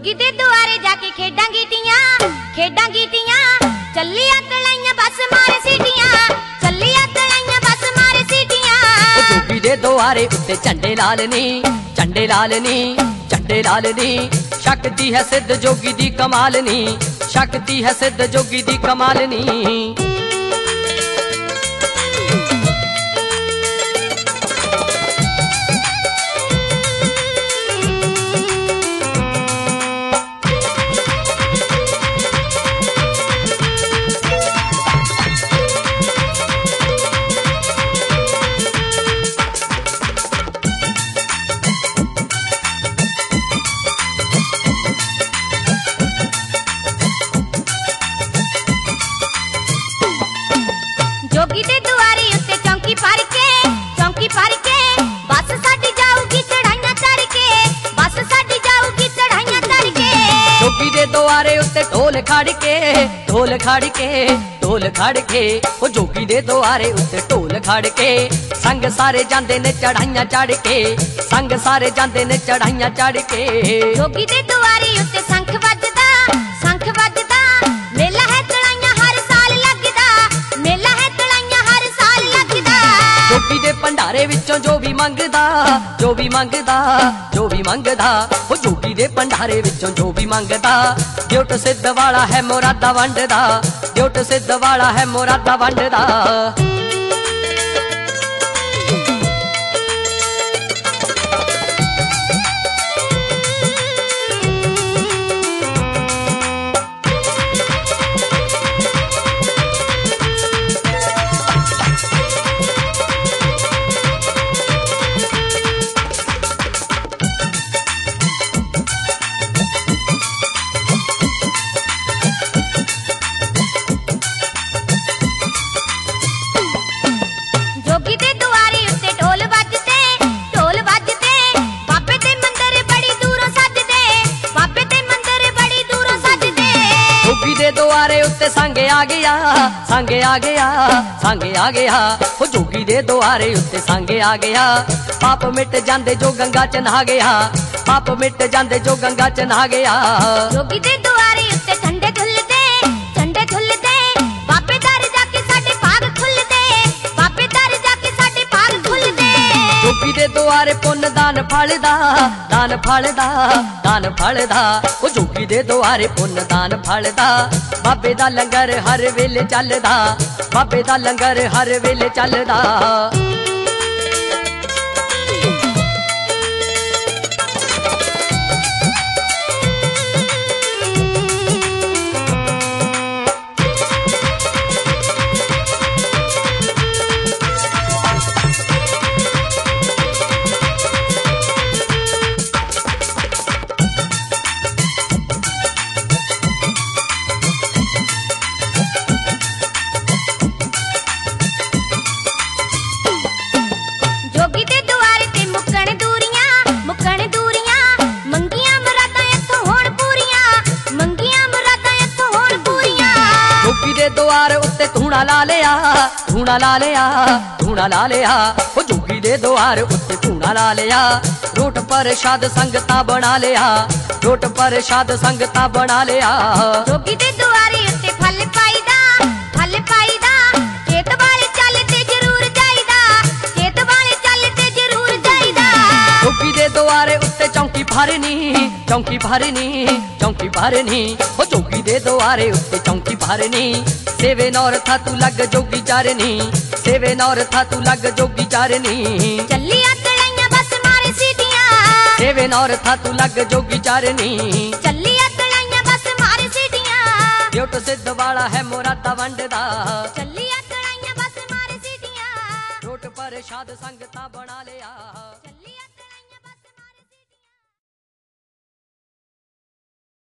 जोगी दे दुआरे जाके खेडां गीटियां चलिया तलाइयां बस मारे सीटियां चलिया तलाइयां बस मारे सीटियां। जोगी दे दुआरे उत्ते झंडे लाल नी शक्ति है सिद्ध जोगी दी कमाल नी शक्ति है सिद्ध जोगी दी कमाल नी। जोगी दे दुआरे उत्ते चौंकी भर के बस साडी जाऊगी चढ़ाइयां चढ़ के बस साडी जाऊगी चढ़ाइयां चढ़ के। जोगी दे दुआरे उत्ते ढोल खड़ के ओ जोगी दे दुआरे उत्ते ढोल खड़ के संग सारे जांदे ने चढ़ाइयां चढ़ के संग सारे जांदे ने चढ़ाइयां चढ़ के। जोगी दे दुआरे उत्ते शंख वजदा मेला है तलाइयां हर साल लगदा मेला है तलाइयां हर साल लगदा। जोगी दे भंडारे विचों जो भी मंगदा ओ जोगी दे भंडारे विचों जो भी मंगदा द्योट सिद्ध वाला है मुरादा वंडदा द्योट सिद्ध वाला है मुरादा वंडदा। जोगी दे दुआरे उत्ते ढोल वजदे बाबे दे मंदिर बड़ी दूरों सजदे बाबे दे मंदिर बड़ी दूरों सजदे। जोगी दे दुआरे उत्ते सांगे आ गया ओ जोगी दे दुआरे उत्ते सांगे आ गया पाप मिट जांदे जो गंगा च नहा गया पाप मिट जांदे जो गंगा च नहा गया। जोगी दे दुआरे उत्ते झंडे झुलदे बाबे दर जाके साडे भाग खुलदे बाबे दर जाके साडे भाग खुलदे। जोगी दे दुआरे पुन्न दान फलदा ओ जोगी दे दुआरे पुन्न दान फलदा बाबे दा लंगर हर वेले चलदा बाबे दा लंगर हर वेले चलदा। जोगी दे दुआरे ते मुक्कण दूरियां मंगियां मुरादां इत्थों होण पूरियां जोगी दे दुआरे उत्ते धूणा ला लिया ओ जोगी दे दुआरे उत्ते धूणा ला लिया रोट प्रसाद संगता बना लिया रोट प्रसाद संगता बना लिया। जोगी दे दुआरे उत्ते फल पाईदा खेत वाले चल ते जरूर जाईदा खेत वाले चल ते जरूर जाईदा। जोगी दे दुआरे उत्ते चौंकी भरनी ओ जोगी दे दुआरे उत्ते चौंकी भरनी सेवे नौर था तू लग जोगी चारनी सेवे नौर था तू लग जोगी चारनी। चलिया तलाइयां बस मारे सीटियां सेवे नौर था तू लग जोगी चारनी चलिया तलाइयां बस मारे सीटियां। द्योट सिद्ध वाला है मुरादा वंडदा चलिया तलाइयां बस मारे सीटियां रोट प्रसाद संगता बना लिया। चलिया